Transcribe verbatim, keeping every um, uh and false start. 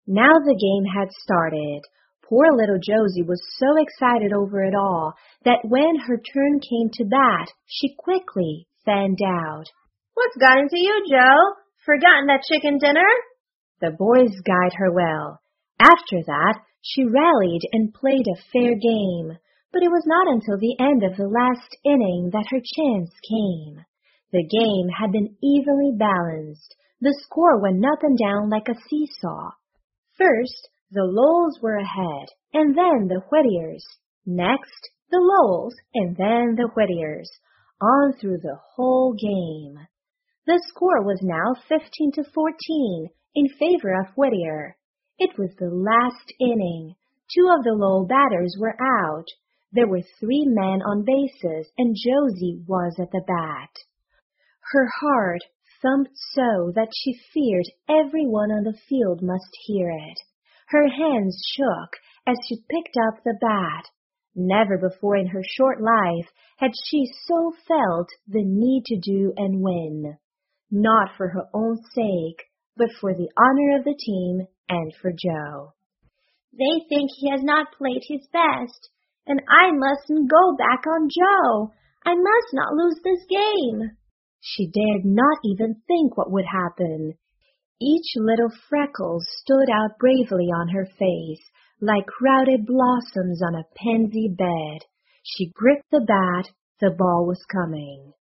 Now the game had started. Poor little Josie was so excited over it all that when her turn came to bat, she quickly fanned out. "What's got into you, Joe? Forgotten that chicken dinner?" The boys guyed her well. After that, she rallied and played a fair game, but it was not until the end of the last inning that her chance came. The game had been evenly balanced. The score went up and down like a seesaw. First, the Lowells were ahead, and then the Whittiers. Next, the Lowells, and then the Whittiers. On through the whole game. The score was now fifteen to fourteen in favor of Whittier. It was the last inning. Two of the Lowell batters were out. There were three men on bases, and Josie was at the bat. Her heart thumped so that she feared everyone on the field must hear it. Her hands shook as she picked up the bat. Never before in her short life had she so felt the need to do and win. Not for her own sake, but for the honor of the team and for Joe. "They think he has not played his best, and I mustn't go back on Joe. I must not lose this game." She dared not even think what would happen. Each little freckle stood out bravely on her face, like crowded blossoms on a pansy bed. She gripped the bat. The ball was coming.